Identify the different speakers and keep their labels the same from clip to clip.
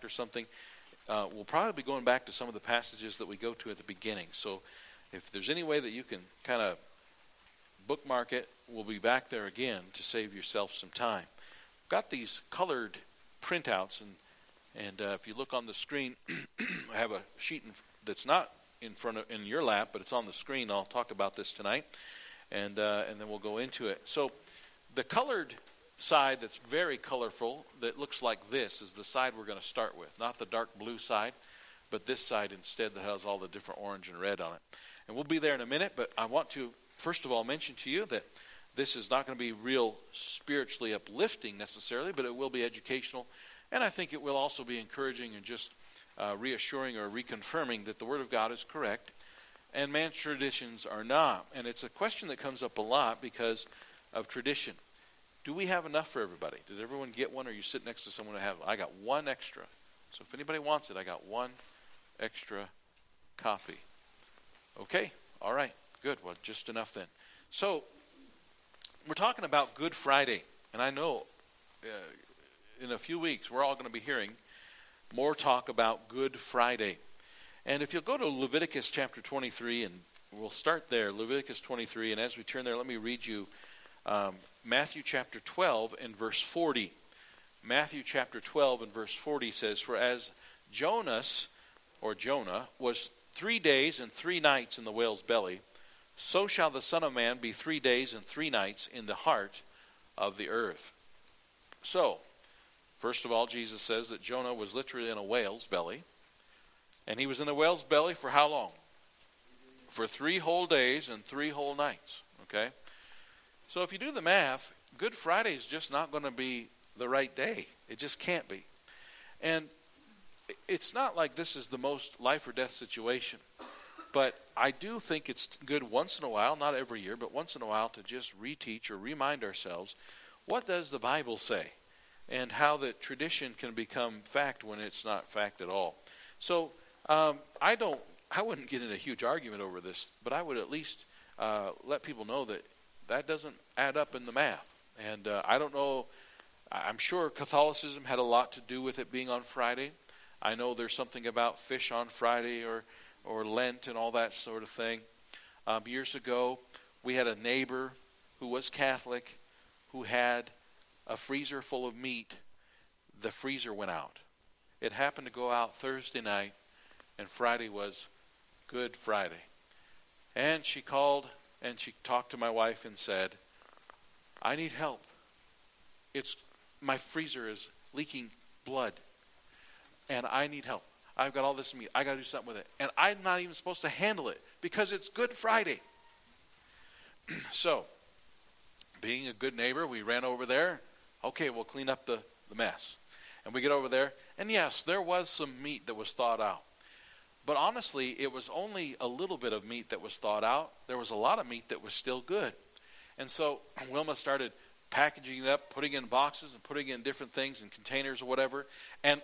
Speaker 1: or something, we'll probably be going back to some of the passages that we go to at the beginning. So if there's any way that you can kind of bookmark it, we'll be back there again to save yourself some time. I've got these colored printouts, and if you look on the screen, I have a sheet that's not in your lap, but it's on the screen. I'll talk about this tonight, and then we'll go into it. So the colored side that's very colorful, that looks like this, is the side we're going to start with. Not the dark blue side, but this side instead that has all the different orange and red on it. And we'll be there in a minute, but I want to first of all mention to you that this is not going to be real spiritually uplifting necessarily, but it will be educational. And I think it will also be encouraging and just reassuring or reconfirming that the Word of God is correct and man's traditions are not. And it's a question that comes up a lot because of tradition. Do we have enough for everybody? Did everyone get one, or you sit next to someone who have? I got one extra. So if anybody wants it, I got one extra copy. Okay, all right, good. Well, just enough then. So we're talking about Good Friday, and I know in a few weeks we're all going to be hearing more talk about Good Friday. And if you'll go to Leviticus chapter 23, and we'll start there, Leviticus 23, and as we turn there, let me read you Matthew chapter 12 and verse 40. Matthew chapter 12 and verse 40 says, "For as Jonah was 3 days and 3 nights in the whale's belly, so shall the Son of Man be 3 days and 3 nights in the heart of the earth." So, first of all, Jesus says that Jonah was literally in a whale's belly. And he was in a whale's belly for how long? For 3 whole days and 3 whole nights. Okay? So if you do the math, Good Friday is just not going to be the right day. It just can't be. And it's not like this is the most life or death situation. But I do think it's good once in a while, not every year, but once in a while to just reteach or remind ourselves, what does the Bible say? And how that tradition can become fact when it's not fact at all. So I wouldn't get in a huge argument over this, but I would at least let people know that that doesn't add up in the math. And I don't know, I'm sure Catholicism had a lot to do with it being on Friday. I know there's something about fish on Friday or Lent and all that sort of thing. Years ago, we had a neighbor who was Catholic who had a freezer full of meat. The freezer went out. It happened to go out Thursday night, and Friday was Good Friday. And she called and she talked to my wife and said, "I need help. My freezer is leaking blood, and I need help. I've got all this meat. I got to do something with it. And I'm not even supposed to handle it because it's Good Friday." So, being a good neighbor, we ran over there. Okay, we'll clean up the mess. And we get over there, and yes, there was some meat that was thawed out. But honestly, it was only a little bit of meat that was thawed out. There was a lot of meat that was still good. And so Wilma started packaging it up, putting it in boxes and putting it in different things in containers or whatever. And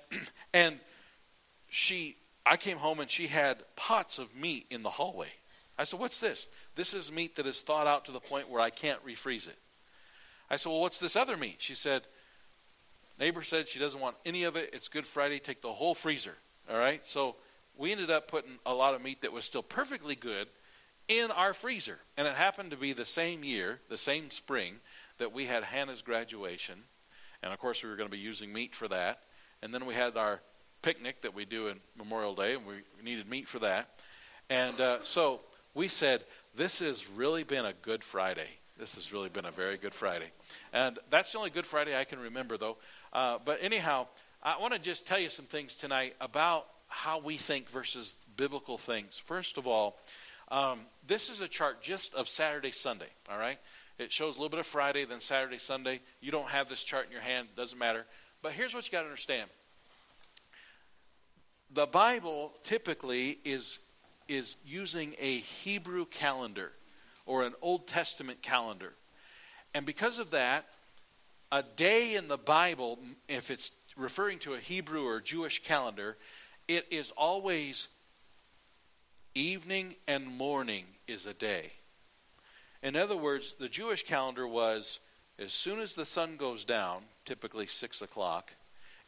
Speaker 1: I came home and she had pots of meat in the hallway. I said, "What's this?" "This is meat that is thawed out to the point where I can't refreeze it." I said, "Well, what's this other meat?" She said, "Neighbor said she doesn't want any of it. It's Good Friday. Take the whole freezer." All right. So we ended up putting a lot of meat that was still perfectly good in our freezer. And it happened to be the same year, the same spring, that we had Hannah's graduation. And of course we were going to be using meat for that. And then we had our picnic that we do in Memorial Day, and we needed meat for that. And so we said, this has really been a Good Friday. This has really been a very Good Friday. And that's the only Good Friday I can remember, though. But anyhow, I want to just tell you some things tonight about how we think versus biblical things. First of all, this is a chart just of Saturday, Sunday, all right? It shows a little bit of Friday, then Saturday, Sunday. You don't have this chart in your hand, doesn't matter. But here's what you got to understand. The Bible typically is using a Hebrew calendar or an Old Testament calendar. And because of that, a day in the Bible, if it's referring to a Hebrew or Jewish calendar, it is always evening and morning is a day. In other words, the Jewish calendar was as soon as the sun goes down, typically 6 o'clock,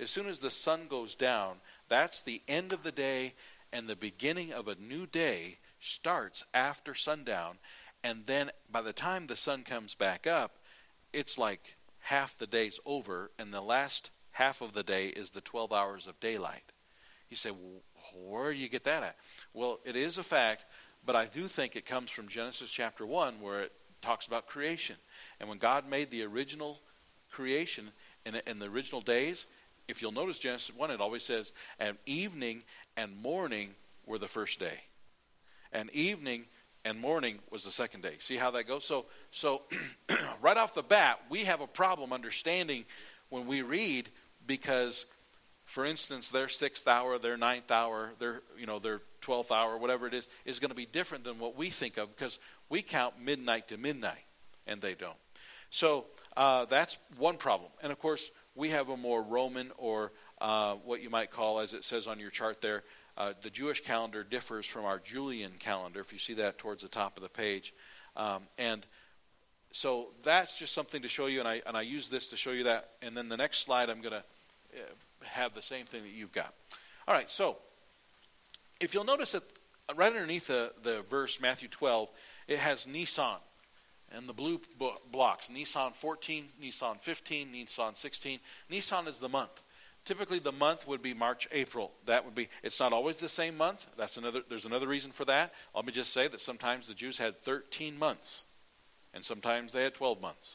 Speaker 1: as soon as the sun goes down, that's the end of the day, and the beginning of a new day starts after sundown. And then by the time the sun comes back up, it's like half the day's over, and the last half of the day is the 12 hours of daylight. You say, well, where do you get that at? Well, it is a fact, but I do think it comes from Genesis chapter 1, where it talks about creation. And when God made the original creation in the original days, if you'll notice Genesis 1, it always says, and evening and morning were the first day. And evening and morning was the second day. See how that goes? So right off the bat, we have a problem understanding when we read, because, for instance, their 6th hour, their 9th hour, their 12th hour, whatever it is going to be different than what we think of, because we count midnight to midnight, and they don't. So that's one problem. And, of course, we have a more Roman, or what you might call, as it says on your chart there, the Jewish calendar differs from our Julian calendar, if you see that towards the top of the page. And so that's just something to show you, and I use this to show you that. And then the next slide, I'm going to have the same thing that you've got. All right, so if you'll notice that right underneath the verse, Matthew 12, it has Nisan and the blue blocks. Nisan 14, Nisan 15, Nisan 16. Nisan is the month. Typically, the month would be March, April. That would be. It's not always the same month. There's another reason for that. Let me just say that sometimes the Jews had 13 months, and sometimes they had 12 months.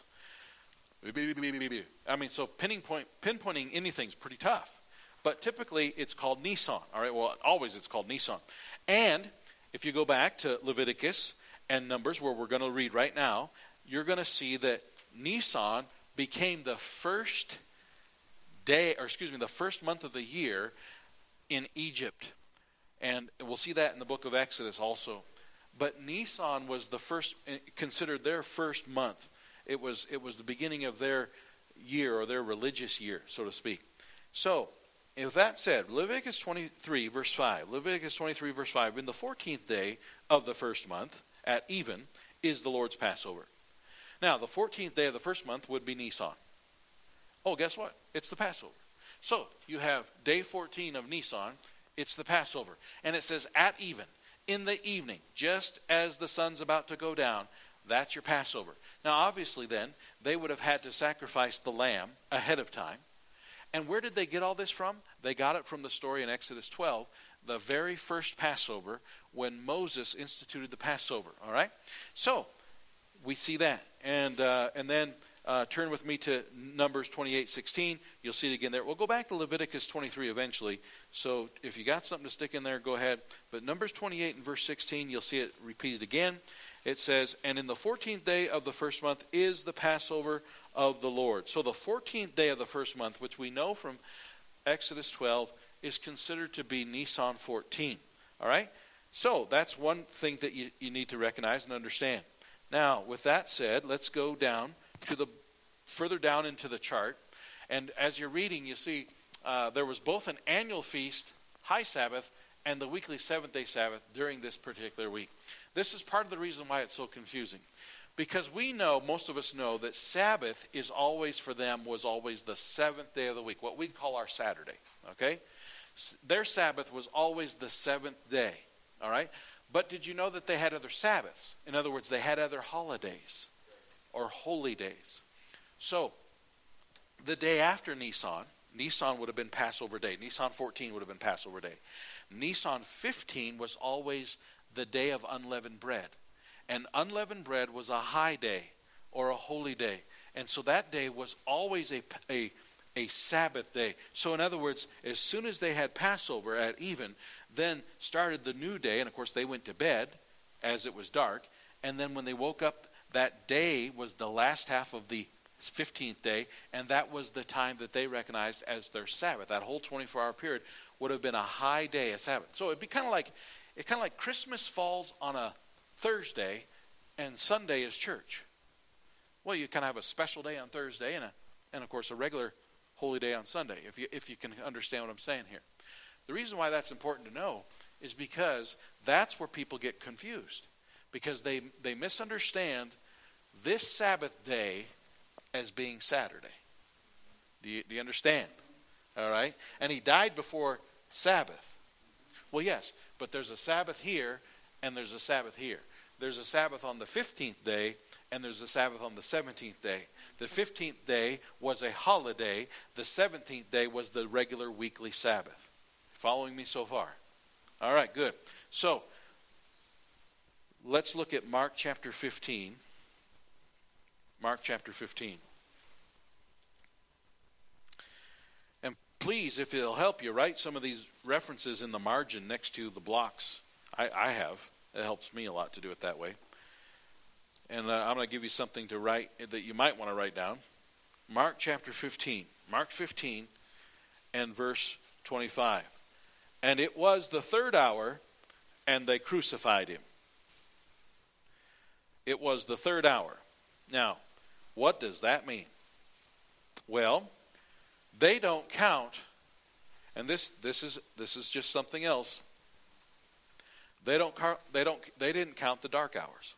Speaker 1: I mean, so pinpointing anything is pretty tough. But typically, it's called Nisan. All right. Well, always it's called Nisan. And if you go back to Leviticus and Numbers, where we're going to read right now, you're going to see that Nisan became the first the first month of the year in Egypt. And we'll see that in the book of Exodus also. But Nisan was the first, considered their first month. It was the beginning of their year, or their religious year, so to speak. So, with that said, Leviticus 23, verse 5. Leviticus 23, verse 5. In the 14th day of the first month, at even, is the Lord's Passover. Now, the 14th day of the first month would be Nisan. Oh, guess what? It's the Passover. So, you have day 14 of Nisan. It's the Passover. And it says, at even, in the evening, just as the sun's about to go down, that's your Passover. Now, obviously then, they would have had to sacrifice the lamb ahead of time. And where did they get all this from? They got it from the story in Exodus 12, the very first Passover, when Moses instituted the Passover. All right? So, we see that. And then turn with me to Numbers 28:16. You'll see it again there. We'll go back to Leviticus 23 eventually. So if you got something to stick in there, go ahead. But Numbers 28 and verse 16, you'll see it repeated again. It says, and in the 14th day of the first month is the Passover of the Lord. So the 14th day of the first month, which we know from Exodus 12, is considered to be Nisan 14. All right? So that's one thing that you need to recognize and understand. Now, with that said, let's go down to the further down into the chart. And as you're reading, you see there was both an annual feast, high Sabbath, and the weekly seventh-day Sabbath during this particular week. This is part of the reason why it's so confusing. Because we know, most of us know, that Sabbath is always, for them, was always the seventh day of the week, what we'd call our Saturday. Okay? Their Sabbath was always the seventh day. All right? But did you know that they had other Sabbaths? In other words, they had other holidays or holy days. So, the day after Nisan would have been Passover Day. Nisan 14 would have been Passover Day. Nisan 15 was always the day of unleavened bread. And unleavened bread was a high day or a holy day. And so that day was always a Sabbath day. So in other words, as soon as they had Passover at even, then started the new day. And of course they went to bed as it was dark. And then when they woke up, that day was the last half of the 15th day. And that was the time that they recognized as their Sabbath. That whole 24-hour period would have been a high day, a Sabbath. So it'd be kind of like Christmas falls on a Thursday and Sunday is church. Well, you kind of have a special day on Thursday and of course a regular holy day on Sunday, if you can understand what I'm saying here. The reason why that's important to know is because that's where people get confused. Because they misunderstand this Sabbath day as being Saturday. Do you understand? All right? And he died before Sabbath. Well, yes, but there's a Sabbath here and there's a Sabbath here. There's a Sabbath on the 15th day and there's a Sabbath on the 17th day. The 15th day was a holiday. The 17th day was the regular weekly Sabbath. Following me so far? All right, good. So, let's look at Mark chapter 15. Mark chapter 15. And please, if it'll help you, write some of these references in the margin next to the blocks. I have. It helps me a lot to do it that way. And I'm going to give you something to write that you might want to write down. Mark chapter 15. Mark 15 and verse 25. And it was the 3rd hour, and they crucified him. It was the 3rd hour. Now, what does that mean? Well, they don't count, and this is just something else. They didn't count the dark hours.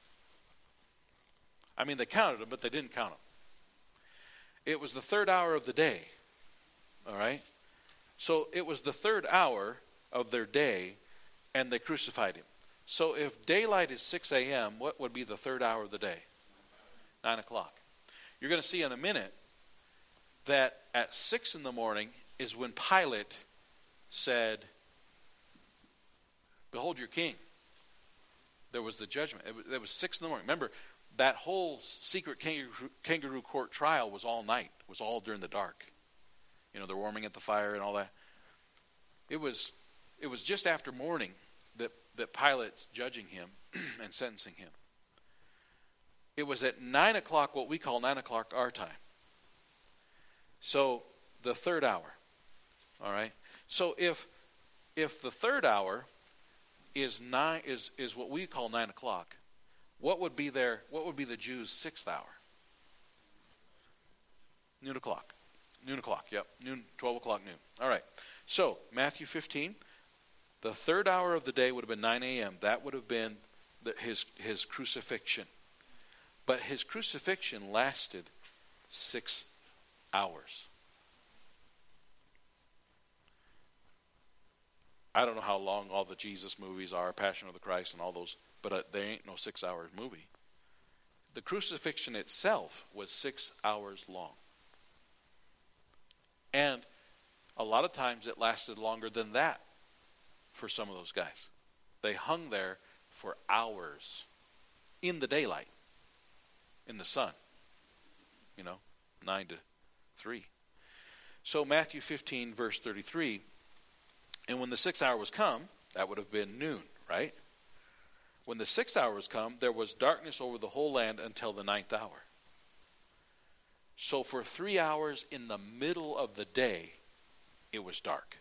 Speaker 1: I mean, they counted them, but they didn't count them. It was the 3rd hour of the day. All right? So it was the 3rd hour of their day, and they crucified him. So if daylight is 6 a.m., what would be the 3rd hour of the day? 9 o'clock. You're going to see in a minute that at 6 in the morning is when Pilate said, "Behold your king." There was the judgment. It was 6 in the morning. Remember, that whole secret kangaroo court trial was all night. It was all during the dark. You know, they're warming at the fire and all that. It was just after morning that Pilate's judging him and sentencing him. It was at 9 o'clock, what we call 9 o'clock our time. So the 3rd hour. All right. So if the 3rd hour is what we call 9 o'clock, what would be the Jews' 6th hour? Noon o'clock. Noon o'clock, yep. Noon, 12 o'clock noon. All right. So, Matthew 15, the 3rd hour of the day would have been 9 a.m. That would have been his crucifixion. But his crucifixion lasted 6 hours. I don't know how long all the Jesus movies are, Passion of the Christ and all those, but they ain't no 6-hour movie. The crucifixion itself was 6 hours long. And a lot of times it lasted longer than that for some of those guys. They hung there for hours in the daylight, in the sun, 9 to 3. So Matthew 15, verse 33, and when the 6th hour was come, that would have been noon, right? When the 6th hour was come, there was darkness over the whole land until the 9th hour. So for 3 hours in the middle of the day, it was dark.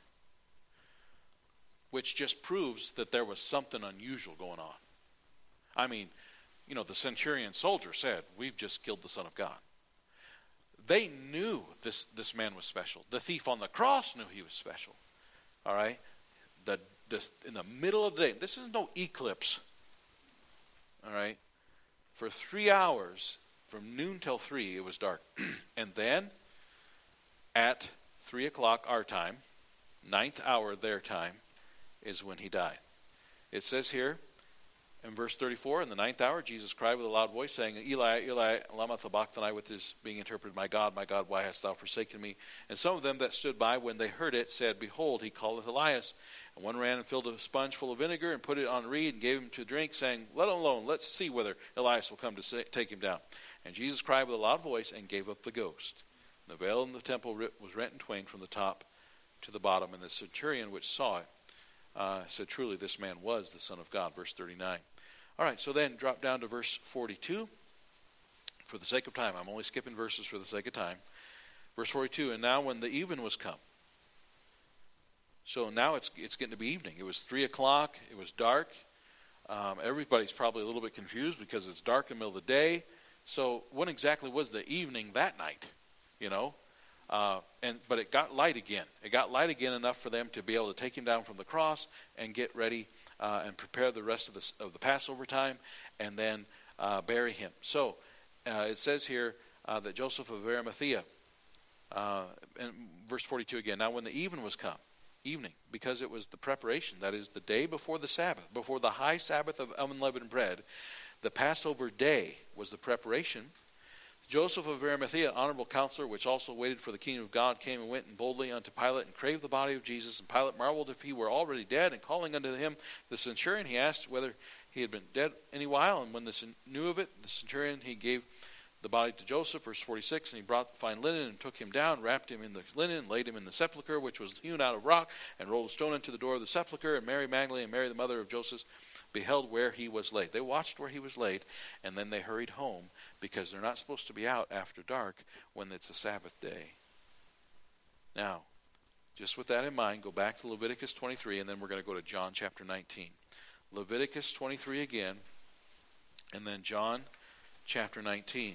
Speaker 1: Which just proves that there was something unusual going on. I mean, the centurion soldier said, "We've just killed the Son of God." They knew this man was special. The thief on the cross knew he was special. All right? In the middle of the day, this is no eclipse. All right? For 3 hours, from noon till 3, it was dark. And then, at 3 o'clock our time, 9th hour their time, is when he died. It says here, in verse 34, in the 9th hour, Jesus cried with a loud voice, saying, "Eli, Eli, lama sabachthani," with this being interpreted, my God, why hast thou forsaken me?" And some of them that stood by, when they heard it, said, "Behold, he calleth Elias." And one ran and filled a sponge full of vinegar and put it on a reed and gave him to drink, saying, "Let him alone, let's see whether Elias will come to take him down." And Jesus cried with a loud voice and gave up the ghost. And the veil in the temple was rent in twain from the top to the bottom. And the centurion which saw it said, "Truly this man was the Son of God." Verse 39. All right, so then drop down to verse 42. For the sake of time, I'm only skipping verses for the sake of time. Verse 42, and now when the even was come. So now it's getting to be evening. It was 3 o'clock. It was dark. Everybody's probably a little bit confused because it's dark in the middle of the day. So when exactly was the evening that night? But it got light again. It got light again enough for them to be able to take him down from the cross and get ready and prepare the rest of the Passover time, and then bury him. So it says here that Joseph of Arimathea And verse 42 again. Now when the evening was come, because it was the preparation, that is the day before the Sabbath, before the high Sabbath of unleavened bread, the Passover day was the preparation. Joseph of Arimathea, honorable counselor, which also waited for the kingdom of God, came and went and boldly unto Pilate and craved the body of Jesus. And Pilate marveled if he were already dead. And calling unto him the centurion, he asked whether he had been dead any while. And when the knew of it, the centurion, he gave the body to Joseph, verse 46, and he brought fine linen and took him down, wrapped him in the linen, and laid him in the sepulchre, which was hewn out of rock, and rolled a stone into the door of the sepulchre. And Mary Magdalene and Mary, the mother of Joseph, beheld where he was laid. They watched where he was laid, and then they hurried home, because they're not supposed to be out after dark when it's a Sabbath day. Now, just with that in mind, go back to Leviticus 23, and then we're going to go to John chapter 19. Leviticus 23 again, and then John chapter 19.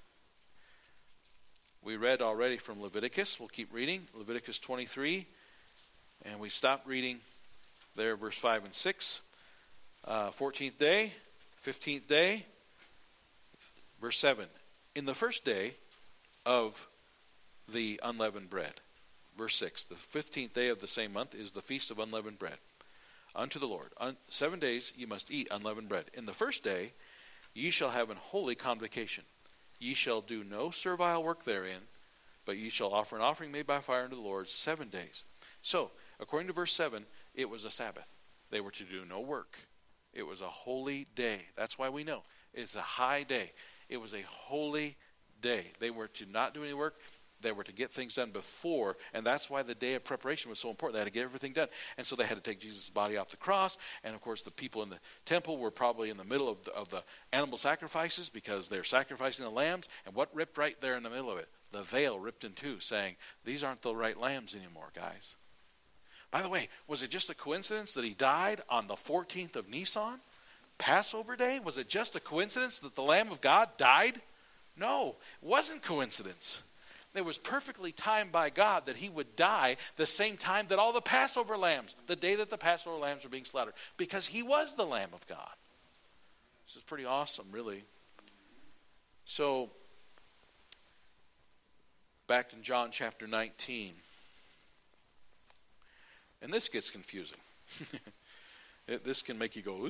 Speaker 1: We read already from Leviticus. We'll keep reading. Leviticus 23. And we stopped reading there, verse 5 and 6. 14th day, 15th day, verse 7. In the first day of the unleavened bread. Verse 6. The 15th day of the same month is the feast of unleavened bread unto the Lord. 7 days ye must eat unleavened bread. In the first day ye shall have an holy convocation. Ye shall do no servile work therein, but ye shall offer an offering made by fire unto the Lord 7 days. So, according to verse 7, it was a Sabbath. They were to do no work. It was a holy day. That's why we know. It's a high day. It was a holy day. They were to not do any work. They were to get things done before, and that's why the day of preparation was so important. They had to get everything done. And so they had to take Jesus' body off the cross, and of course the people in the temple were probably in the middle of the animal sacrifices because they're sacrificing the lambs, and what ripped right there in the middle of it? The veil ripped in two, saying, these aren't the right lambs anymore, guys. By the way, was it just a coincidence that he died on the 14th of Nisan, Passover day? Was it just a coincidence that the Lamb of God died? No, it wasn't coincidence. It was perfectly timed by God that he would die the same time that all the Passover lambs, the day that the Passover lambs were being slaughtered, because he was the Lamb of God. This is pretty awesome, really. So, back in John chapter 19. And this gets confusing. This can make you go,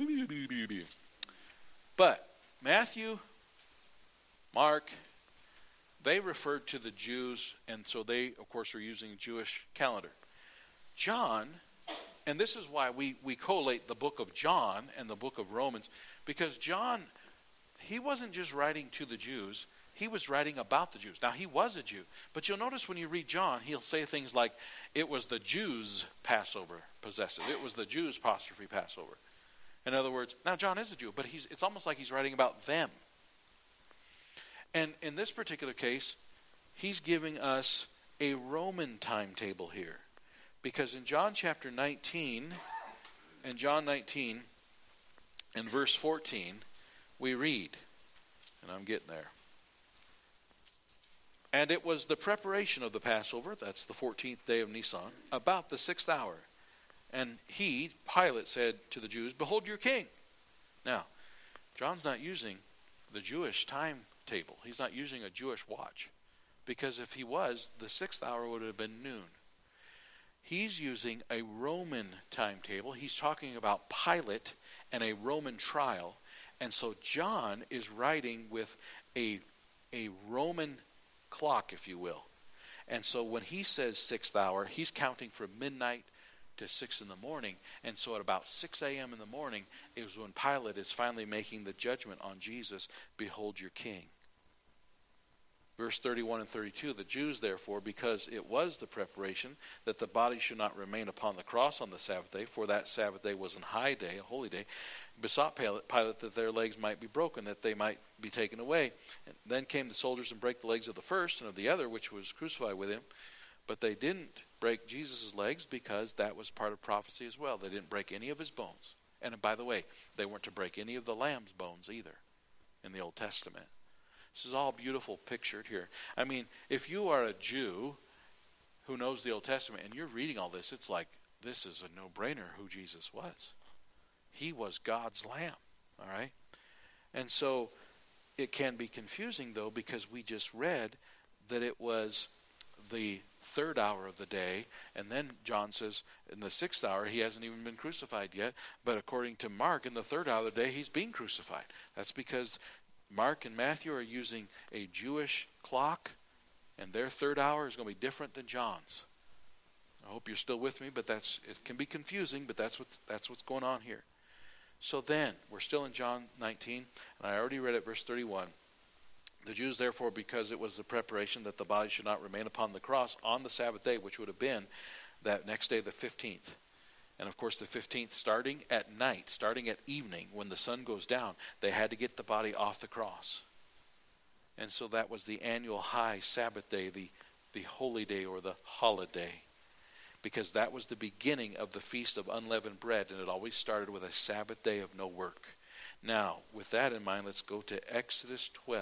Speaker 1: but Matthew, Mark, they referred to the Jews, and so they, of course, are using Jewish calendar. John, and this is why we collate the book of John and the book of Romans, because John, he wasn't just writing to the Jews, he was writing about the Jews. Now, he was a Jew, but you'll notice when you read John, he'll say things like, it was the Jews' Passover possessive. It was the Jews' apostrophe Passover. In other words, now John is a Jew, but it's almost like he's writing about them. And in this particular case, he's giving us a Roman timetable here. Because in John chapter 19, and verse 14, we read, and I'm getting there. And it was the preparation of the Passover, that's the 14th day of Nisan, about the 6th hour. And he, Pilate, said to the Jews, behold your king. Now, John's not using the Jewish timetable. He's not using a Jewish watch. Because if he was, the 6th hour would have been noon. He's using a Roman timetable. He's talking about Pilate and a Roman trial. And so John is writing with a Roman clock, if you will. And so when he says 6th hour, he's counting from midnight to 6 in the morning. And so at about 6 a.m. in the morning is when Pilate is finally making the judgment on Jesus. Behold your king. Verse 31 and 32, the Jews, therefore, because it was the preparation that the body should not remain upon the cross on the Sabbath day, for that Sabbath day was an high day, a holy day, besought Pilate that their legs might be broken, that they might be taken away. And then came the soldiers and brake the legs of the first and of the other, which was crucified with him. But they didn't break Jesus' legs because that was part of prophecy as well. They didn't break any of his bones. And by the way, they weren't to break any of the lamb's bones either in the Old Testament. This is all beautiful pictured here. I mean, if you are a Jew who knows the Old Testament and you're reading all this, it's like, this is a no-brainer who Jesus was. He was God's Lamb, all right? And so it can be confusing, though, because we just read that it was the third hour of the day. And then John says in the 6th hour he hasn't even been crucified yet. But according to Mark, in the 3rd hour of the day he's being crucified. That's because Mark and Matthew are using a Jewish clock, and their 3rd hour is going to be different than John's. I hope you're still with me, but it can be confusing, but that's what's going on here. So then, we're still in John 19, and I already read it, verse 31. The Jews, therefore, because it was the preparation that the body should not remain upon the cross on the Sabbath day, which would have been that next day, the 15th. And of course, the 15th, starting at night, starting at evening, when the sun goes down, they had to get the body off the cross. And so that was the annual high Sabbath day, the holy day or the holiday. Because that was the beginning of the Feast of Unleavened Bread, and it always started with a Sabbath day of no work. Now, with that in mind, let's go to Exodus 12.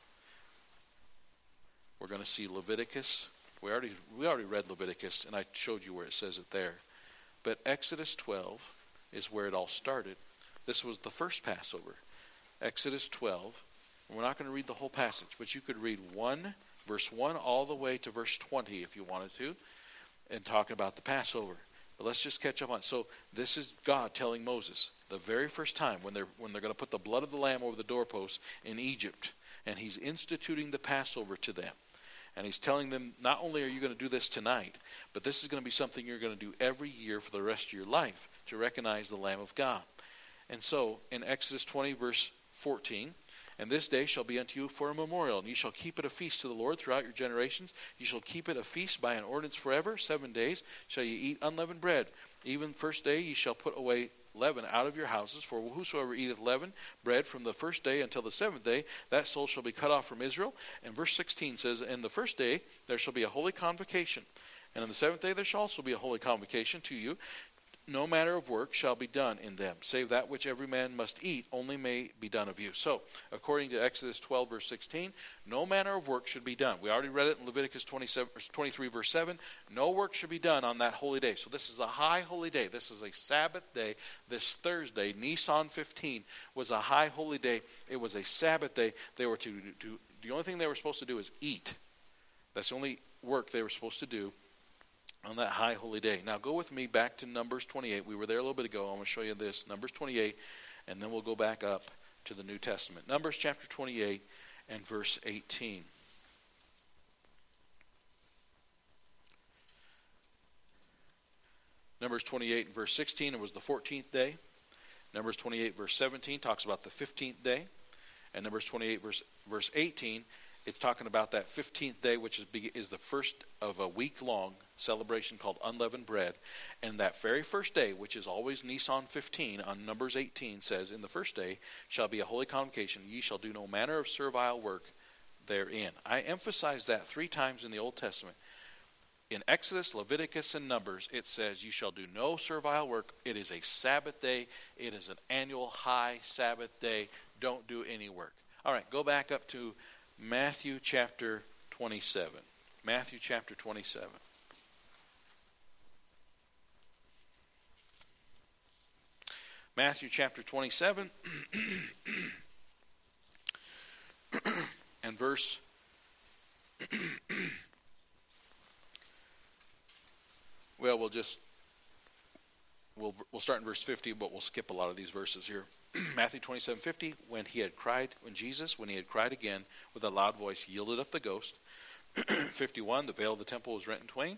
Speaker 1: We're going to see Leviticus. We already read Leviticus, and I showed you where it says it there. But Exodus 12 is where it all started. This was the first Passover. Exodus 12. We're not going to read the whole passage, but you could read verse 1 all the way to verse 20 if you wanted to, and talking about the Passover. But let's just catch up on it. So this is God telling Moses the very first time when they're going to put the blood of the lamb over the doorpost in Egypt, and he's instituting the Passover to them. And he's telling them, not only are you going to do this tonight, but this is going to be something you're going to do every year for the rest of your life to recognize the Lamb of God. And so in Exodus 20 verse 14, and this day shall be unto you for a memorial, and you shall keep it a feast to the Lord throughout your generations. You shall keep it a feast by an ordinance forever. 7 days shall ye eat unleavened bread. Even first day ye shall put away leaven out of your houses. For whosoever eateth leavened bread from the first day until the 7th day, that soul shall be cut off from Israel. And verse 16 says, in the first day there shall be a holy convocation. And on the 7th day there shall also be a holy convocation to you. No manner of work shall be done in them, save that which every man must eat only may be done of you. So, according to Exodus 12, verse 16, no manner of work should be done. We already read it in Leviticus 23, verse 7. No work should be done on that holy day. So this is a high holy day. This is a Sabbath day. This Thursday, Nisan 15, was a high holy day. It was a Sabbath day. They were to do, the only thing they were supposed to do is eat. That's the only work they were supposed to do on that high holy day. Now go with me back to Numbers 28. We were there a little bit ago. I'm going to show you this. Numbers 28, and then we'll go back up to the New Testament. Numbers chapter 28 and verse 18. Numbers 28 and verse 16, it was the 14th day. Numbers 28 verse 17 talks about the 15th day. And Numbers 28 verse 18, it's talking about that 15th day, which is the first of a week-long celebration called Unleavened Bread. And that very first day, which is always Nisan 15, on Numbers 18, says, in the first day shall be a holy convocation. Ye shall do no manner of servile work therein. I emphasize that 3 times in the Old Testament. In Exodus, Leviticus, and Numbers, it says, you shall do no servile work. It is a Sabbath day. It is an annual high Sabbath day. Don't do any work. All right, go back up to Matthew chapter 27. Matthew chapter 27. Matthew chapter 27 and verse we'll start in verse 50, but we'll skip a lot of these verses here. Matthew 27:50, when Jesus had cried again with a loud voice, yielded up the ghost. 51, the veil of the temple was rent in twain.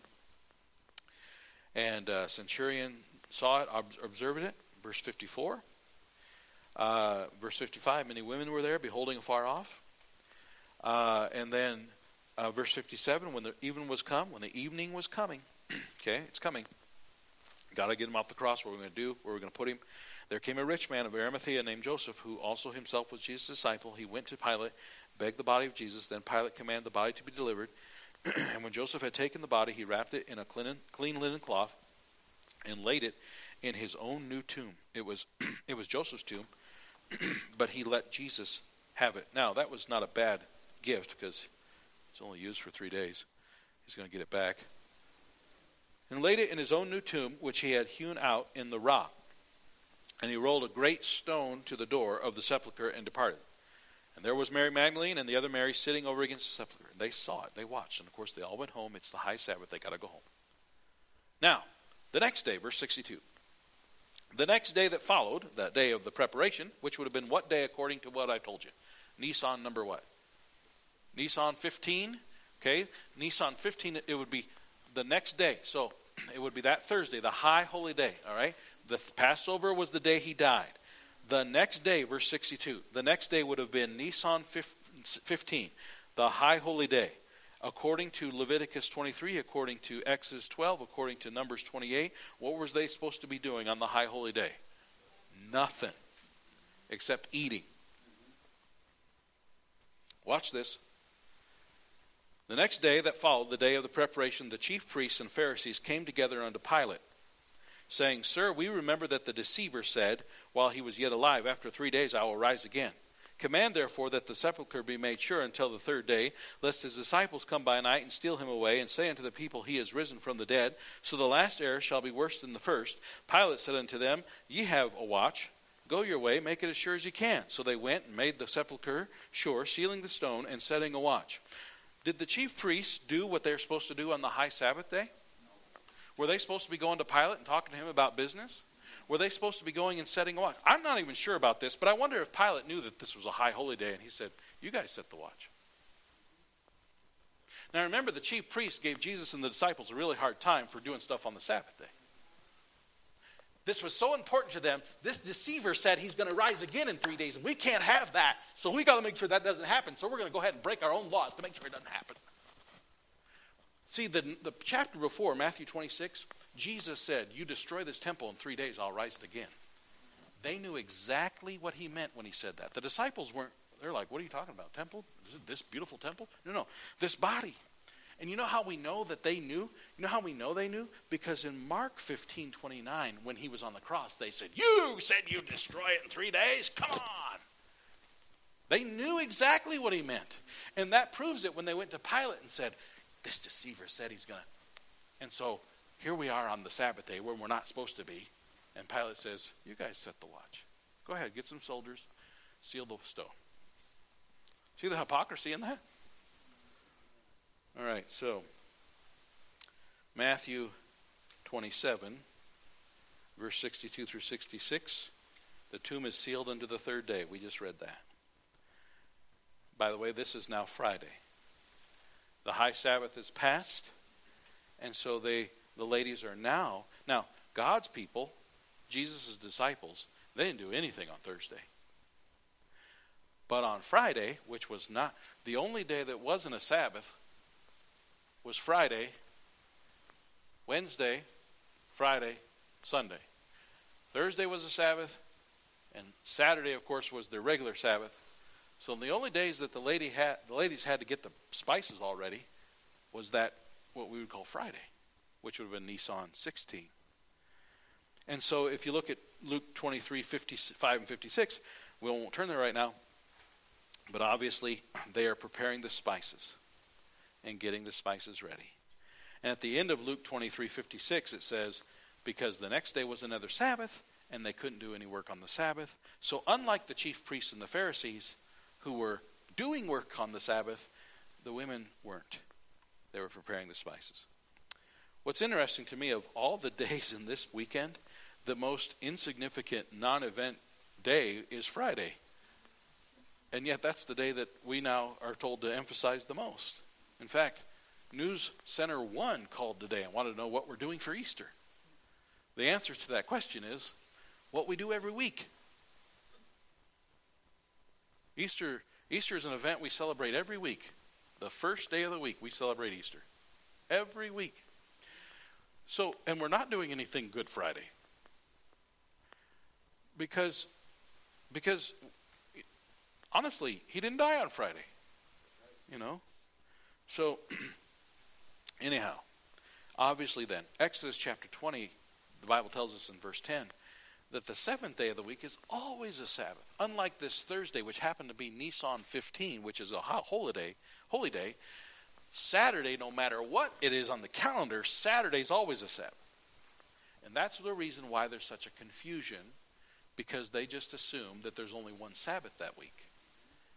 Speaker 1: And centurion saw it, observed it. Verse 54. Verse 55, many women were there, beholding afar off. And then verse 57, when the evening was coming. Okay, it's coming. Got to get him off the cross. What we're going to do, where we're going to put him. There came a rich man of Arimathea named Joseph, who also himself was Jesus' disciple. He went to Pilate, begged the body of Jesus. Then Pilate commanded the body to be delivered. And when Joseph had taken the body, he wrapped it in a clean linen cloth and laid it in his own new tomb. It was Joseph's tomb, but he let Jesus have it. Now, that was not a bad gift because it's only used for 3 days. He's going to get it back. And laid it in his own new tomb, which he had hewn out in the rock. And he rolled a great stone to the door of the sepulchre and departed. And there was Mary Magdalene and the other Mary sitting over against the sepulchre. And they saw it. They watched. And of course, they all went home. It's the high Sabbath. They got to go home. Now, the next day, verse 62. The next day that followed, that day of the preparation, which would have been what day according to what I told you? Nisan number what? Nisan 15. Okay, Nisan 15, it would be the next day. So it would be that Thursday, the high holy day. All right, the Passover was the day he died. The next day, verse 62, the next day would have been Nisan 15, the high holy day. According to Leviticus 23, according to Exodus 12, according to Numbers 28, what were they supposed to be doing on the high holy day? Nothing except eating. Watch this. The next day that followed, the day of the preparation, the chief priests and Pharisees came together unto Pilate, saying, Sir, we remember that the deceiver said, while he was yet alive, after 3 days I will rise again. Command therefore that the sepulchre be made sure until the third day, lest his disciples come by night and steal him away, and say unto the people, He is risen from the dead. So the last error shall be worse than the first. Pilate said unto them, Ye have a watch. Go your way, make it as sure as you can. So they went and made the sepulchre sure, sealing the stone and setting a watch. Did the chief priests do what they're supposed to do on the high Sabbath day? Were they supposed to be going to Pilate and talking to him about business? Were they supposed to be going and setting a watch? I'm not even sure about this, but I wonder if Pilate knew that this was a high holy day and he said, you guys set the watch. Now remember, the chief priests gave Jesus and the disciples a really hard time for doing stuff on the Sabbath day. This was so important to them. This deceiver said he's going to rise again in 3 days, and we can't have that. So we got to make sure that doesn't happen. So we're going to go ahead and break our own laws to make sure it doesn't happen. See, the chapter before, Matthew 26, Jesus said, you destroy this temple in 3 days, I'll rise it again. They knew exactly what he meant when he said that. The disciples weren't, they're like, what are you talking about? Temple? Is it this beautiful temple? No, this body. And you know how we know that they knew? You know how we know they knew? Because in Mark 15:29, when he was on the cross, they said, you said you'd destroy it in 3 days? Come on. They knew exactly what he meant. And that proves it when they went to Pilate and said, this deceiver said he's going to. And so here we are on the Sabbath day where we're not supposed to be. And Pilate says, you guys set the watch. Go ahead, get some soldiers, seal the stone. See the hypocrisy in that? All right, so Matthew 27, verse 62 through 66. The tomb is sealed unto the third day. We just read that. By the way, this is now Friday. The high Sabbath is past, and so the ladies are now God's people, Jesus' disciples, they didn't do anything on Thursday. But on Friday, which was not, the only day that wasn't a Sabbath was Friday, Wednesday, Friday, Sunday. Thursday was a Sabbath, and Saturday, of course, was their regular Sabbath. So the only days that the ladies had to get the spices all ready was that what we would call Friday, which would have been Nisan 16. And so if you look at Luke 23, 55 and 56, we won't turn there right now, but obviously they are preparing the spices and getting the spices ready. And at the end of Luke 23, 56, it says, because the next day was another Sabbath, and they couldn't do any work on the Sabbath. So unlike the chief priests and the Pharisees, who were doing work on the Sabbath, the women weren't. They were preparing the spices. What's interesting to me, of all the days in this weekend, the most insignificant non-event day is Friday. And yet that's the day that we now are told to emphasize the most. In fact, News Center 1 called today and wanted to know what we're doing for Easter. The answer to that question is what we do every week. Easter is an event we celebrate every week. The first day of the week, we celebrate Easter. Every week. So, and we're not doing anything Good Friday. Because honestly, he didn't die on Friday. You know? So, anyhow, obviously then, Exodus chapter 20, the Bible tells us in verse 10, that the seventh day of the week is always a Sabbath. Unlike this Thursday, which happened to be Nisan 15, which is a holy day, Saturday, no matter what it is on the calendar, Saturday is always a Sabbath. And that's the reason why there's such a confusion, because they just assume that there's only one Sabbath that week.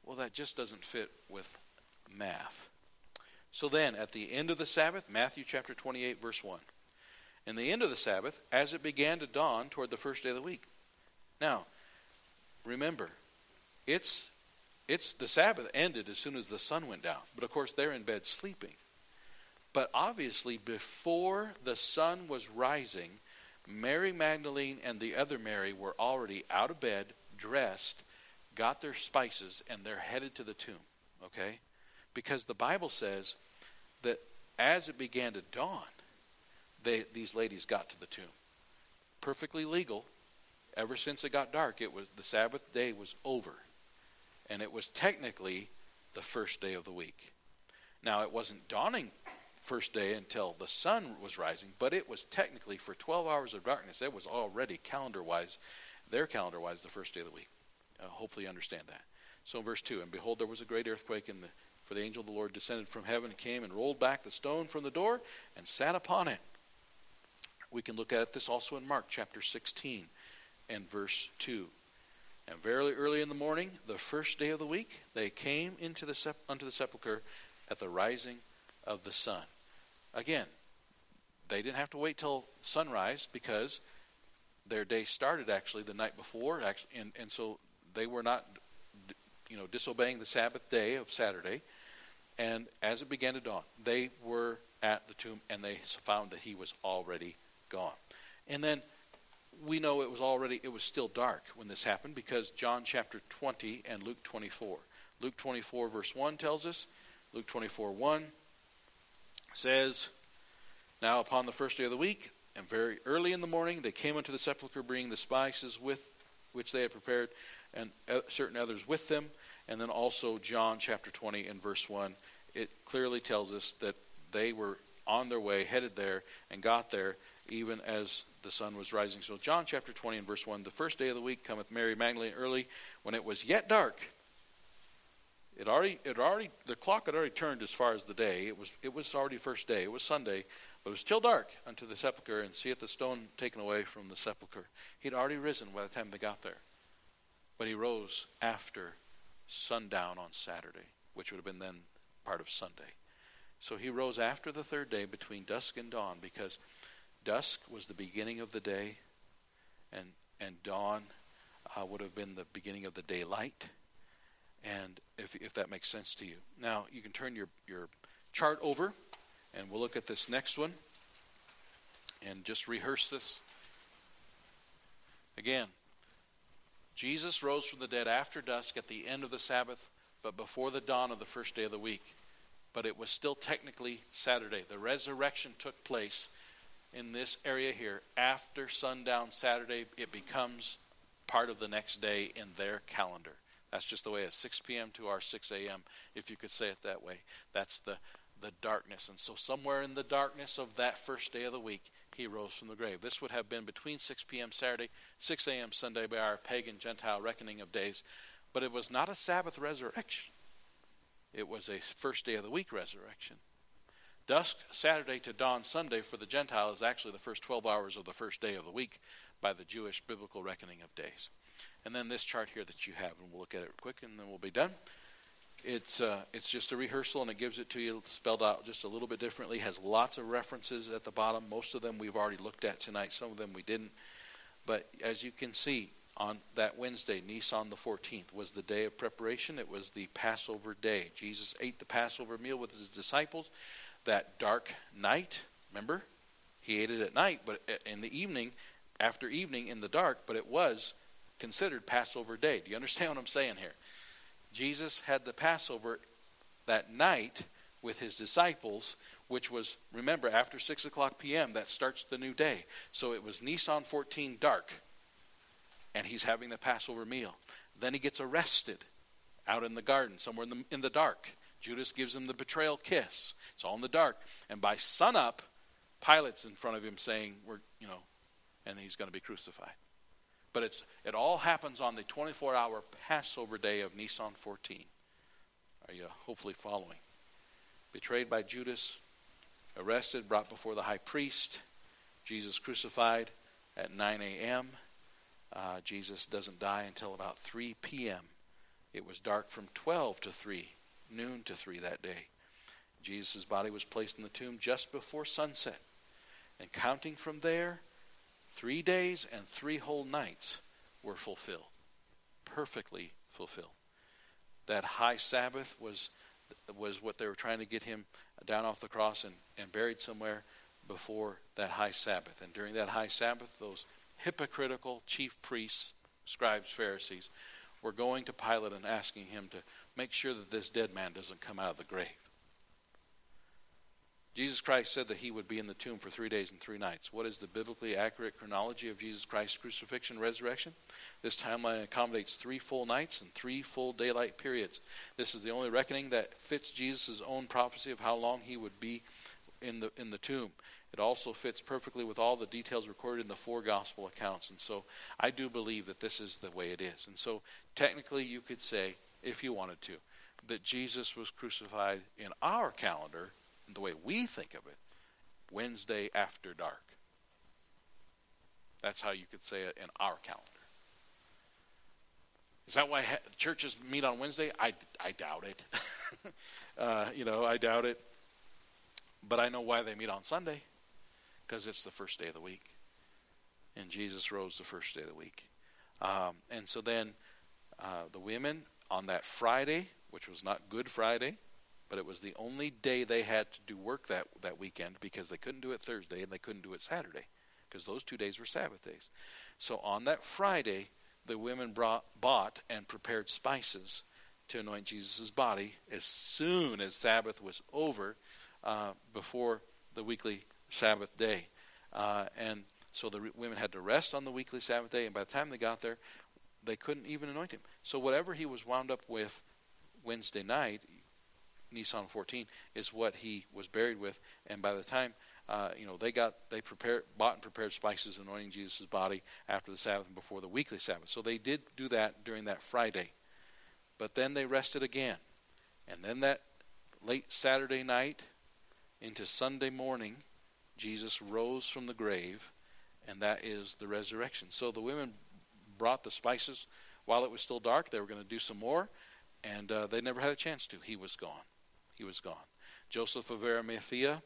Speaker 1: Well, that just doesn't fit with math. So then, at the end of the Sabbath, Matthew chapter 28, verse 1. In the end of the Sabbath, as it began to dawn toward the first day of the week. Now, remember, it's the Sabbath ended as soon as the sun went down. But of course, they're in bed sleeping. But obviously, before the sun was rising, Mary Magdalene and the other Mary were already out of bed, dressed, got their spices, and they're headed to the tomb. Okay? Because the Bible says that as it began to dawn, these ladies got to the tomb. Perfectly legal. Ever since it got dark, the Sabbath day was over. And it was technically the first day of the week. Now, it wasn't dawning first day until the sun was rising, but it was technically for 12 hours of darkness. It was already their calendar-wise, the first day of the week. Hopefully you understand that. So in verse 2, and behold, there was a great earthquake, for the angel of the Lord descended from heaven and came and rolled back the stone from the door and sat upon it. We can look at this also in Mark chapter 16 and verse 2. And very early in the morning, the first day of the week, they came unto the sepulchre at the rising of the sun. Again, they didn't have to wait till sunrise because their day started actually the night before, and so they were not, disobeying the Sabbath day of Saturday. And as it began to dawn, they were at the tomb, and they found that he was already gone. And then we know it was still dark when this happened because John chapter 20 and Luke 24. Luke 24 verse 1 tells us, Luke 24:1 says, now upon the first day of the week, and very early in the morning, they came unto the sepulchre, bringing the spices with which they had prepared, and certain others with them. And then also John chapter 20 and verse 1, it clearly tells us that they were on their way, headed there, and got there even as the sun was rising. So John chapter 20 and verse 1, the first day of the week cometh Mary Magdalene early, when it was yet dark. The clock had already turned as far as the day. It was already first day. It was Sunday, but it was still dark unto the sepulchre, and seeth the stone taken away from the sepulchre. He'd already risen by the time they got there. But he rose after sundown on Saturday, which would have been then part of Sunday. So he rose after the third day between dusk and dawn, because dusk was the beginning of the day, and dawn would have been the beginning of the daylight. And if that makes sense to you. Now, you can turn your chart over, and we'll look at this next one, and just rehearse this. Again, Jesus rose from the dead after dusk at the end of the Sabbath, but before the dawn of the first day of the week. But it was still technically Saturday. The resurrection took place in this area here after sundown Saturday. It becomes part of the next day in their calendar. That's just the way it's 6 p.m. to our 6 a.m., if you could say it that way. That's the darkness. And so somewhere in the darkness of that first day of the week, he rose from the grave. This would have been between 6 p.m. Saturday, 6 a.m. Sunday by our pagan Gentile reckoning of days. But it was not a Sabbath resurrection. It was a first day of the week resurrection. Dusk Saturday to dawn Sunday for the Gentile is actually the first 12 hours of the first day of the week by the Jewish biblical reckoning of days. And then this chart here that you have, and we'll look at it quick, and then we'll be done. It's just a rehearsal, and it gives it to you spelled out just a little bit differently. It has lots of references at the bottom. Most of them we've already looked at tonight. Some of them we didn't. But as you can see, on that Wednesday, Nisan the 14th, was the day of preparation. It was the Passover day. Jesus ate the Passover meal with his disciples that dark night. Remember? He ate it at night, but in the evening, after evening in the dark, but it was considered Passover day. Do you understand what I'm saying here? Jesus had the Passover that night with his disciples, which was, remember, after 6 o'clock p.m., that starts the new day. So it was Nisan 14 dark, and he's having the Passover meal. Then he gets arrested out in the garden, somewhere in the dark. Judas gives him the betrayal kiss. It's all in the dark. And by sunup, Pilate's in front of him saying, and he's going to be crucified. But it all happens on the 24-hour Passover day of Nisan 14. Are you hopefully following? Betrayed by Judas, arrested, brought before the high priest, Jesus crucified at 9 a.m. Jesus doesn't die until about 3 p.m. It was dark from 12 to 3, noon to 3 that day. Jesus' body was placed in the tomb just before sunset. And counting from there, 3 days and 3 whole nights were fulfilled. Perfectly fulfilled. That high Sabbath was what they were trying to get him down off the cross and buried somewhere before that high Sabbath. And during that high Sabbath, those hypocritical chief priests, scribes, Pharisees, were going to Pilate and asking him to make sure that this dead man doesn't come out of the grave. Jesus Christ said that he would be in the tomb for 3 days and 3 nights. What is the biblically accurate chronology of Jesus Christ's crucifixion and resurrection? This timeline accommodates 3 full nights and 3 full daylight periods. This is the only reckoning that fits Jesus' own prophecy of how long he would be in the tomb. It also fits perfectly with all the details recorded in the 4 gospel accounts. And so I do believe that this is the way it is. And so technically you could say, if you wanted to, that Jesus was crucified in our calendar, the way we think of it, Wednesday after dark. That's how you could say it in our calendar. Is that why churches meet on Wednesday? I doubt it. I doubt it. But I know why they meet on Sunday. Because it's the first day of the week. And Jesus rose the first day of the week. And so then the women on that Friday, which was not Good Friday, but it was the only day they had to do work that weekend, because they couldn't do it Thursday and they couldn't do it Saturday, because those 2 days were Sabbath days. So on that Friday, the women bought and prepared spices to anoint Jesus' body as soon as Sabbath was over, before the weekly Sabbath day. And so the women had to rest on the weekly Sabbath day, and by the time they got there, they couldn't even anoint him. So whatever he was wound up with Wednesday night, Nisan 14, is what he was buried with. And by the time they bought and prepared spices anointing Jesus' body after the Sabbath and before the weekly Sabbath. So they did do that during that Friday. But then they rested again. And then that late Saturday night into Sunday morning, Jesus rose from the grave, and that is the resurrection. So the women brought the spices while it was still dark. They were going to do some more, and they never had a chance to. He was gone. He was gone. Joseph of Arimathea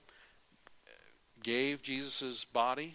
Speaker 1: gave Jesus' body,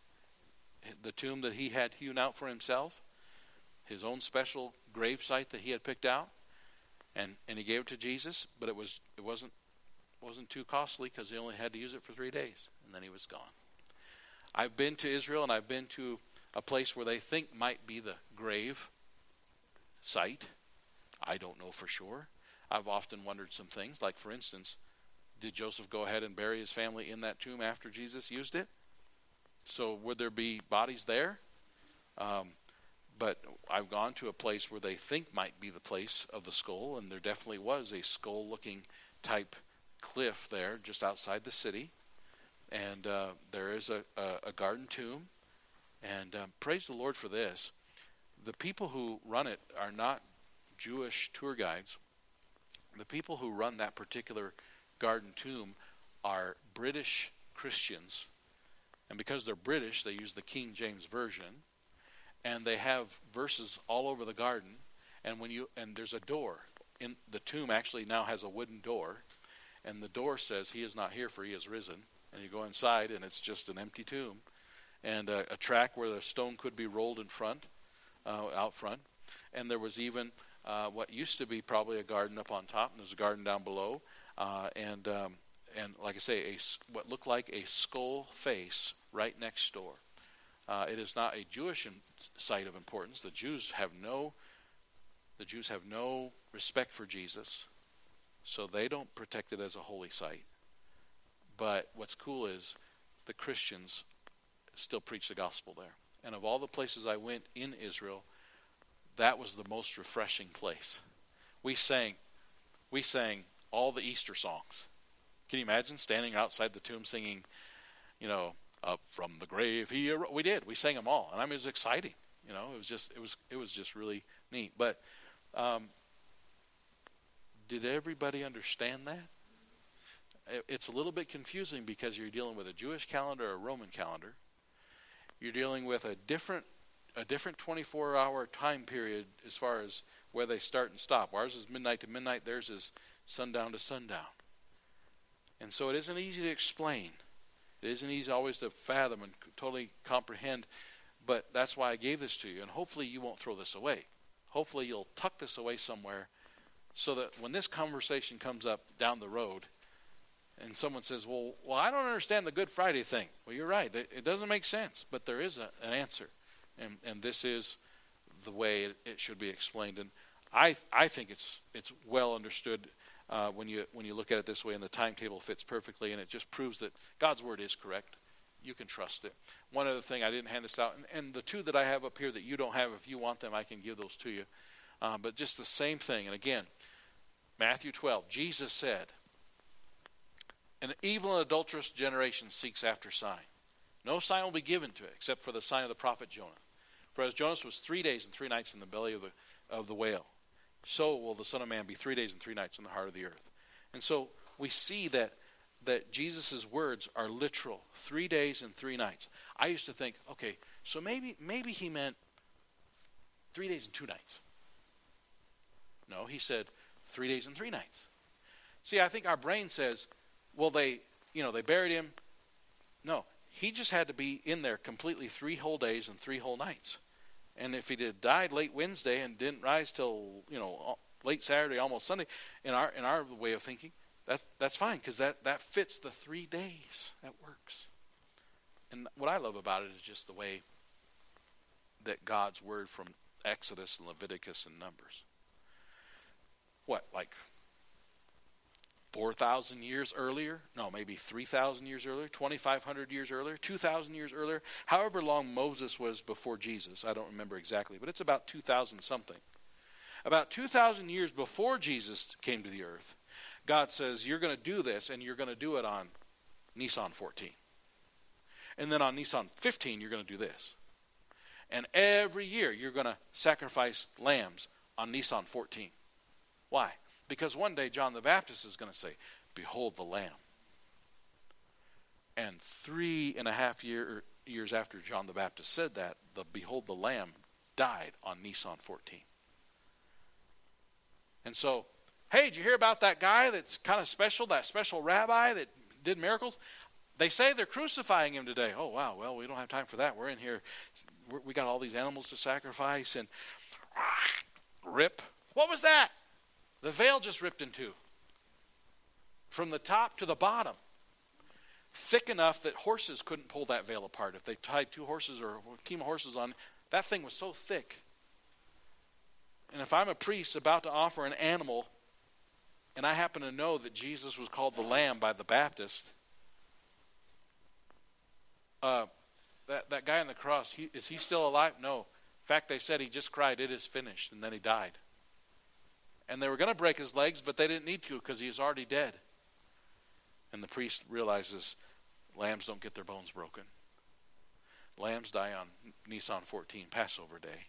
Speaker 1: the tomb that he had hewn out for himself, his own special grave site that he had picked out, and he gave it to Jesus, but it wasn't too costly, because he only had to use it for 3 days, and then he was gone. I've been to Israel, and I've been to a place where they think might be the grave site. I don't know for sure. I've often wondered some things, like, for instance, did Joseph go ahead and bury his family in that tomb after Jesus used it? So would there be bodies there? But I've gone to a place where they think might be the place of the skull, and there definitely was a skull-looking type cliff there just outside the city. And there is a garden tomb. And praise the Lord for this. The people who run it are not Jewish tour guides. The people who run that particular garden tomb are British Christians. And because they're British, they use the King James Version. And they have verses all over the garden. And there's a door. In the tomb actually now has a wooden door. And the door says, "He is not here, for he is risen." And you go inside, and it's just an empty tomb. And a track where the stone could be rolled out front. And there was even what used to be probably a garden up on top, and there's a garden down below. And like I say, what looked like a skull face right next door. It is not a Jewish site of importance. The Jews have no respect for Jesus, so they don't protect it as a holy site. But what's cool is the Christians still preach the gospel there. And of all the places I went in Israel, that was the most refreshing place. We sang all the Easter songs. Can you imagine standing outside the tomb singing, "Up from the grave he arose"? We did. We sang them all, and it was exciting. It was just really neat. But did everybody understand that? It's a little bit confusing, because you're dealing with a Jewish calendar or a Roman calendar. You're dealing with a different 24-hour time period as far as where they start and stop. Ours is midnight to midnight. Theirs is sundown to sundown. And so it isn't easy to explain. It isn't easy always to fathom and totally comprehend. But that's why I gave this to you. And hopefully you won't throw this away. Hopefully you'll tuck this away somewhere so that when this conversation comes up down the road and someone says, well, I don't understand the Good Friday thing. Well, you're right. It doesn't make sense. But there is an answer. And this is the way it should be explained. And I think it's well understood when you look at it this way, and the timetable fits perfectly, and it just proves that God's word is correct. You can trust it. One other thing, I didn't hand this out, and the two that I have up here that you don't have, if you want them, I can give those to you. But just the same thing. And again, Matthew 12, Jesus said, an evil and adulterous generation seeks after sign. No sign will be given to it except for the sign of the prophet Jonah. For as Jonas was 3 days and 3 nights in the belly of the whale, so will the Son of Man be 3 days and 3 nights in the heart of the earth. And so we see that Jesus' words are literal, 3 days and 3 nights. I used to think, okay, so maybe he meant 3 days and 2 nights. No, he said 3 days and 3 nights. See, I think our brain says, well, they buried him. No, he just had to be in there completely 3 whole days and 3 whole nights. And if he had died late Wednesday and didn't rise till late Saturday, almost Sunday, in our way of thinking, that's fine, because that fits the 3 days. That works. And what I love about it is just the way that God's word from Exodus and Leviticus and Numbers. What, like 4,000 years earlier? No, maybe 3,000 years earlier, 2,500 years earlier, 2,000 years earlier, however long Moses was before Jesus. I don't remember exactly, but it's about 2,000 something. About 2,000 years before Jesus came to the earth, God says, you're going to do this, and you're going to do it on Nisan 14. And then on Nisan 15, you're going to do this. And every year, you're going to sacrifice lambs on Nisan 14. Why? Because one day John the Baptist is going to say, behold the Lamb. And 3.5 years after John the Baptist said that, the behold the Lamb died on Nisan 14. And so, hey, did you hear about that guy that's kind of special, that special rabbi that did miracles? They say they're crucifying him today. Oh, wow, well, we don't have time for that. We're in here. We got all these animals to sacrifice and rip. What was that? The veil just ripped in two. From the top to the bottom. Thick enough that horses couldn't pull that veil apart. If they tied 2 horses or a team of horses on, that thing was so thick. And if I'm a priest about to offer an animal, and I happen to know that Jesus was called the Lamb by the Baptist, that guy on the cross, is he still alive? No. In fact, they said he just cried, it is finished, and then he died. And they were going to break his legs, but they didn't need to because he was already dead. And the priest realizes lambs don't get their bones broken. Lambs die on Nisan 14, Passover day.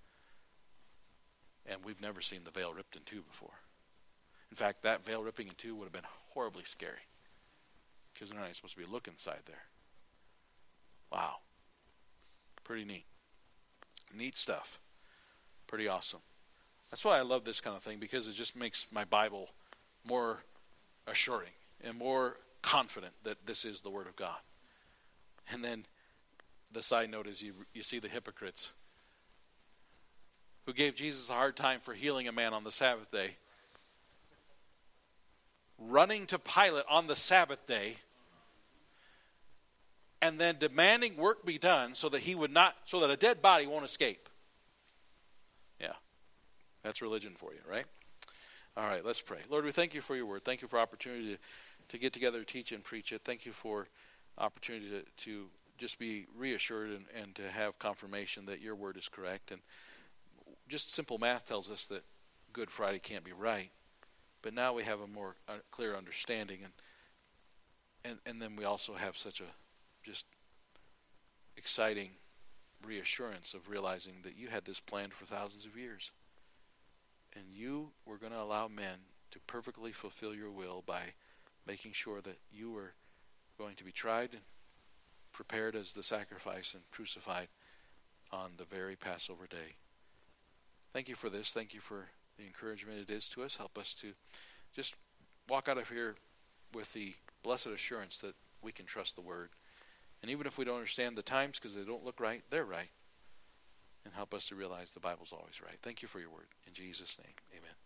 Speaker 1: And we've never seen the veil ripped in two before. In fact, that veil ripping in two would have been horribly scary. Because they're not supposed to be looking inside there. Wow. Pretty neat. Neat stuff. Pretty awesome. That's why I love this kind of thing, because it just makes my Bible more assuring and more confident that this is the Word of God. And then the side note is you see the hypocrites who gave Jesus a hard time for healing a man on the Sabbath day, running to Pilate on the Sabbath day, and then demanding work be done so that a dead body won't escape. Yeah. That's religion for you, right? All right, let's pray. Lord, we thank you for your word. Thank you for opportunity to get together, teach and preach it. Thank you for opportunity to just be reassured and to have confirmation that your word is correct. And just simple math tells us that Good Friday can't be right. But now we have a more clear understanding. And then we also have such a just exciting reassurance of realizing that you had this planned for thousands of years. And you were going to allow men to perfectly fulfill your will by making sure that you were going to be tried and prepared as the sacrifice and crucified on the very Passover day. thank you for this. Thank you for the encouragement it is to us. Help us to just walk out of here with the blessed assurance that we can trust the Word. And even if we don't understand the times because they don't look right, they're right. And help us to realize the Bible's always right. Thank you for your Word. In Jesus' name, amen.